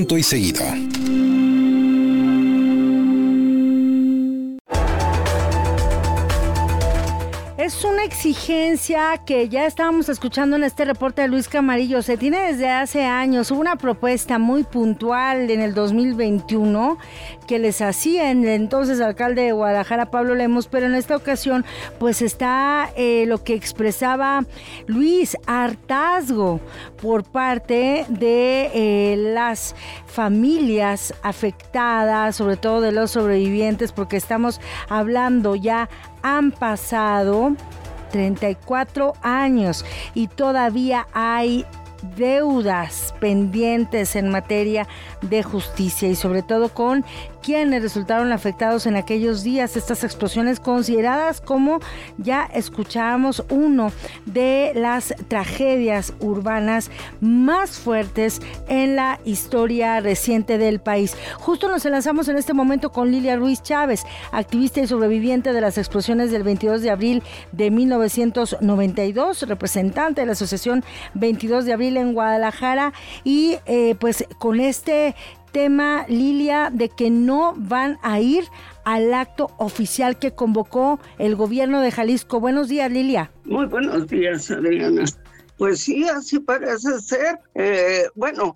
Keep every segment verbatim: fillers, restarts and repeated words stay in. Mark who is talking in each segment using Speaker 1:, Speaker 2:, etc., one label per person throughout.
Speaker 1: corto y seguido.
Speaker 2: Es una exigencia que ya estábamos escuchando en este reporte de Luis Camarillo. Se tiene desde hace años. Hubo una propuesta muy puntual en el dos mil veintiuno que les hacía el entonces alcalde de Guadalajara, Pablo Lemos, pero en esta ocasión pues está eh, lo que expresaba Luis, hartazgo por parte de eh, las familias afectadas, sobre todo de los sobrevivientes, porque estamos hablando ya, han pasado treinta y cuatro años y todavía hay deudas pendientes en materia de justicia y sobre todo con quienes resultaron afectados en aquellos días, estas explosiones consideradas como, ya escuchábamos, uno de las tragedias urbanas más fuertes en la historia reciente del país. Justo nos enlazamos en este momento con Lilia Ruiz Chávez, activista y sobreviviente de las explosiones del veintidós de abril de mil novecientos noventa y dos, representante de la Asociación veintidós de abril en Guadalajara, y eh, pues con este tema, Lilia, de que no van a ir al acto oficial que convocó el gobierno de Jalisco. Buenos días, Lilia.
Speaker 3: Muy buenos días, Adriana. Pues sí, así parece ser. Eh, bueno,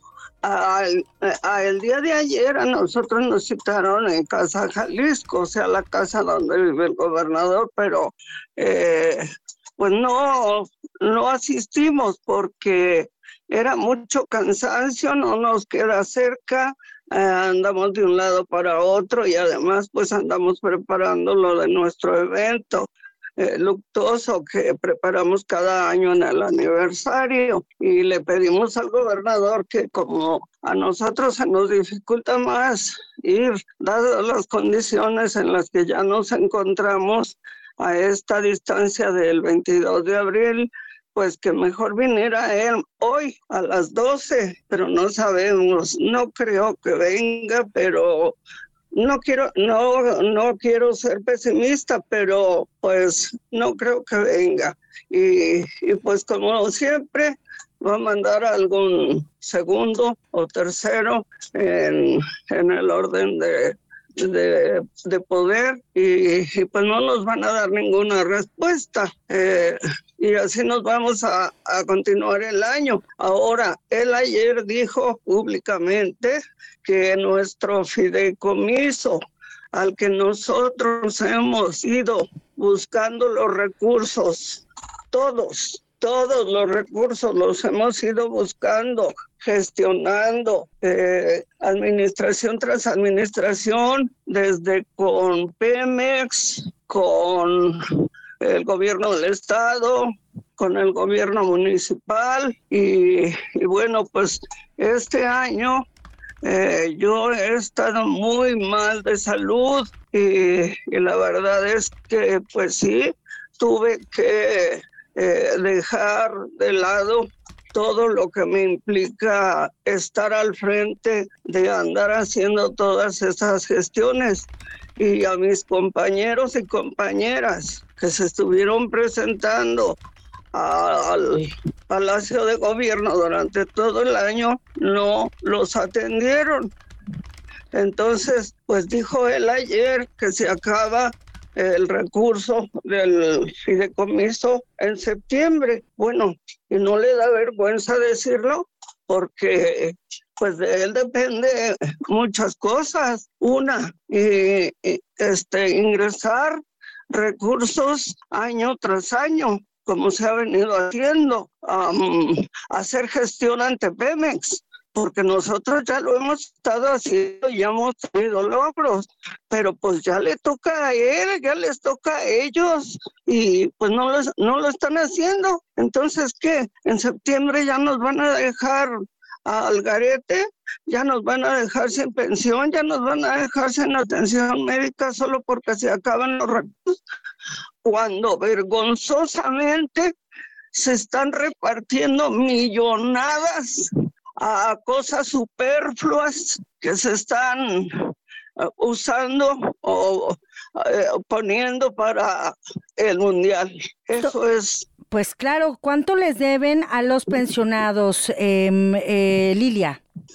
Speaker 3: al, a, el día de ayer a nosotros nos citaron en Casa Jalisco, o sea, la casa donde vive el gobernador, pero eh, pues no, no asistimos porque era mucho cansancio, no nos queda cerca, eh, andamos de un lado para otro y además pues andamos preparando lo de nuestro evento eh, luctuoso que preparamos cada año en el aniversario, y le pedimos al gobernador que como a nosotros se nos dificulta más ir, dadas las condiciones en las que ya nos encontramos a esta distancia del veintidós de abril, pues que mejor viniera él hoy a las doce, pero no sabemos, no creo que venga, pero no quiero, no, no quiero ser pesimista, pero pues no creo que venga. Y, y pues como siempre, va a mandar algún segundo o tercero en, en el orden de De, de poder y, y pues no nos van a dar ninguna respuesta eh, y así nos vamos a, a continuar el año. Ahora, él ayer dijo públicamente que nuestro fideicomiso al que nosotros hemos ido buscando los recursos, todos, todos los recursos los hemos ido buscando, gestionando, eh, administración tras administración, desde con Pemex, con el gobierno del estado, con el gobierno municipal, y, y bueno, pues este año eh, yo he estado muy mal de salud y, y la verdad es que pues sí, tuve que eh, dejar de lado todo lo que me implica estar al frente de andar haciendo todas esas gestiones. Y a mis compañeros y compañeras que se estuvieron presentando al Palacio de Gobierno durante todo el año, no los atendieron. Entonces, pues dijo él ayer que se acaba el recurso del fideicomiso en septiembre. Bueno, y no le da vergüenza decirlo, porque pues de él depende muchas cosas. Una, y, y, este, ingresar recursos año tras año, como se ha venido haciendo, um, hacer gestión ante Pemex, porque nosotros ya lo hemos estado haciendo y ya hemos tenido logros, pero pues ya le toca a él, ya les toca a ellos, y pues no lo, no lo están haciendo. Entonces, ¿qué? En septiembre ya nos van a dejar al garete, ya nos van a dejar sin pensión, ya nos van a dejar sin atención médica solo porque se acaban los recursos, cuando vergonzosamente se están repartiendo millonadas a cosas superfluas que se están uh, usando o uh, poniendo para el mundial. Eso es.
Speaker 2: Pues claro, ¿cuánto les deben a los pensionados, eh, eh, Lilia?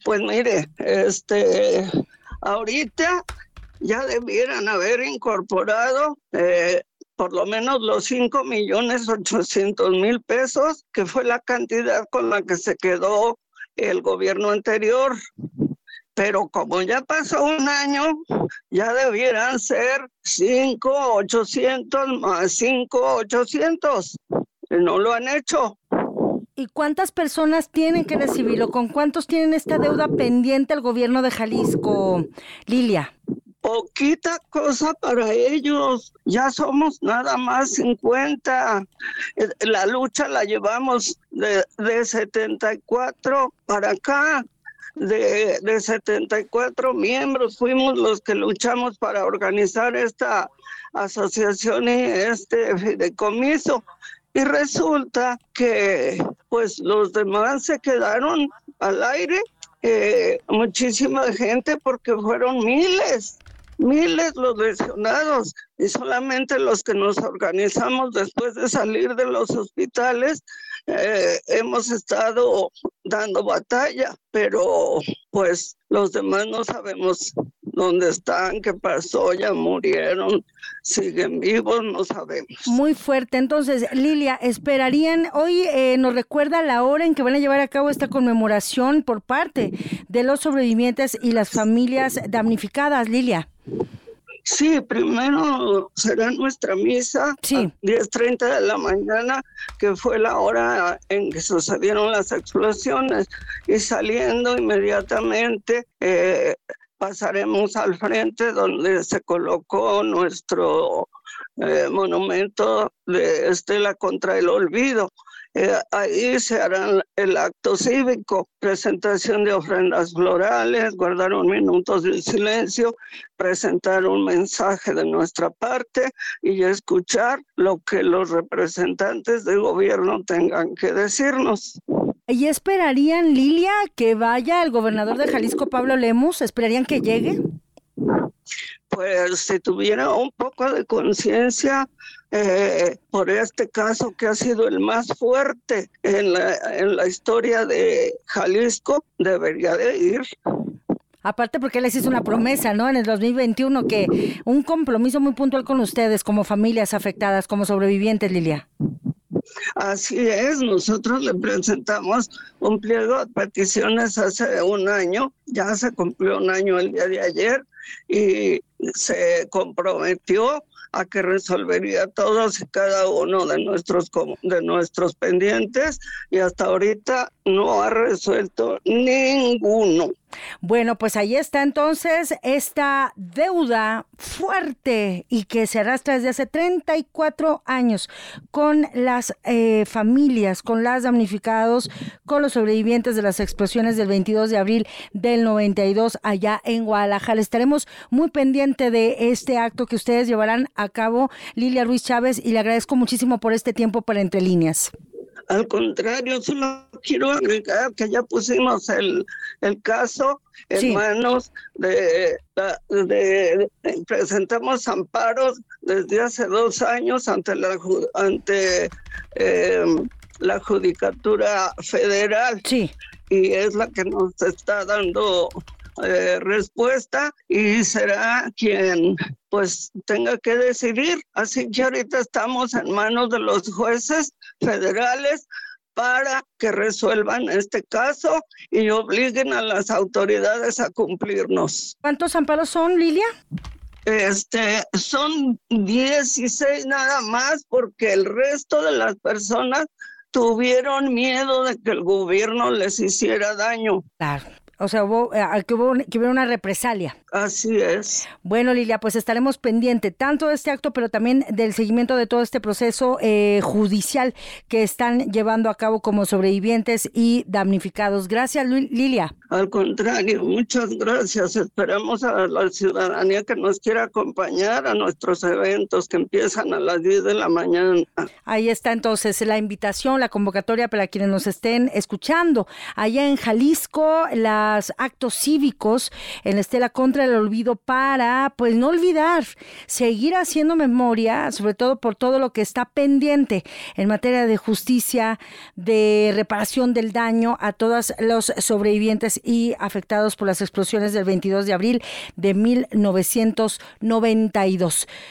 Speaker 3: Pues mire, este, ahorita ya debieran haber incorporado eh, por lo menos los cinco millones ochocientos mil pesos, que fue la cantidad con la que se quedó el gobierno anterior. Pero como ya pasó un año, ya debieran ser cinco ochocientos más cinco ochocientos. No lo han hecho.
Speaker 2: ¿Y cuántas personas tienen que recibirlo? ¿Con cuántos tienen esta deuda pendiente el gobierno de Jalisco, Lilia?
Speaker 3: Poquita cosa para ellos, ya somos nada más cincuenta. La lucha la llevamos de, de setenta y cuatro para acá. De, de setenta y cuatro miembros fuimos los que luchamos para organizar esta asociación y este fideicomiso, y resulta que pues los demás se quedaron al aire, eh, muchísima gente, porque fueron miles miles los lesionados, y solamente los que nos organizamos después de salir de los hospitales eh, hemos estado dando batalla, pero pues los demás no sabemos dónde están, qué pasó, ya murieron, siguen vivos, no sabemos.
Speaker 2: Muy fuerte. Entonces, Lilia, esperarían, hoy eh, nos recuerda la hora en que van a llevar a cabo esta conmemoración por parte de los sobrevivientes y las familias damnificadas, Lilia.
Speaker 3: Sí, primero será nuestra misa
Speaker 2: sí.
Speaker 3: a diez treinta de la mañana, que fue la hora en que sucedieron las explosiones, y saliendo inmediatamente eh, pasaremos al frente donde se colocó nuestro eh, monumento de Estela contra el olvido. Eh, ahí se hará el acto cívico, presentación de ofrendas florales, guardar un minuto de silencio, presentar un mensaje de nuestra parte y escuchar lo que los representantes del gobierno tengan que decirnos.
Speaker 2: ¿Y esperarían, Lilia, que vaya el gobernador de Jalisco, Pablo Lemus? ¿Esperarían que llegue?
Speaker 3: Pues si tuviera un poco de conciencia eh, por este caso que ha sido el más fuerte en la, en la historia de Jalisco, debería de ir.
Speaker 2: Aparte porque les hizo una promesa, ¿no? En el dos mil veintiuno, que un compromiso muy puntual con ustedes como familias afectadas, como sobrevivientes, Lilia.
Speaker 3: Así es, nosotros le presentamos un pliego de peticiones hace un año, ya se cumplió un año el día de ayer, y se comprometió a que resolvería todos y cada uno de nuestros de nuestros pendientes, y hasta ahorita no ha resuelto ninguno.
Speaker 2: Bueno, pues ahí está entonces esta deuda fuerte y que se arrastra desde hace treinta y cuatro años con las eh, familias, con las damnificados, con los sobrevivientes de las explosiones del veintidós de abril del noventa y dos allá en Guadalajara. Estaremos muy pendiente de este acto que ustedes llevarán a cabo, Lilia Ruiz Chávez, y le agradezco muchísimo por este tiempo para Entre Líneas.
Speaker 3: Al contrario, solo quiero agregar que ya pusimos el, el caso en sí. manos de, de, de, de... Presentamos amparos desde hace dos años ante la, ante, eh, la Judicatura Federal.
Speaker 2: Sí.
Speaker 3: Y es la que nos está dando eh, respuesta, y será quien pues tenga que decidir. Así que ahorita estamos en manos de los jueces federales para que resuelvan este caso y obliguen a las autoridades a cumplirnos.
Speaker 2: ¿Cuántos amparos son, Lilia?
Speaker 3: Este, son dieciséis nada más, porque el resto de las personas tuvieron miedo de que el gobierno les hiciera daño.
Speaker 2: Claro. O sea, hubo, que, hubo, que hubo una represalia.
Speaker 3: Así es.
Speaker 2: Bueno, Lilia, pues estaremos pendientes tanto de este acto, pero también del seguimiento de todo este proceso eh, judicial que están llevando a cabo como sobrevivientes y damnificados. Gracias, Lilia.
Speaker 3: Al contrario, muchas gracias. Esperamos a la ciudadanía que nos quiera acompañar a nuestros eventos que empiezan a las diez de la mañana.
Speaker 2: Ahí está entonces la invitación, la convocatoria para quienes nos estén escuchando. Allá en Jalisco, la los actos cívicos en la estela contra el olvido para, pues, no olvidar, seguir haciendo memoria, sobre todo por todo lo que está pendiente en materia de justicia, de reparación del daño a todos los sobrevivientes y afectados por las explosiones del veintidós de abril de mil novecientos noventa y dos.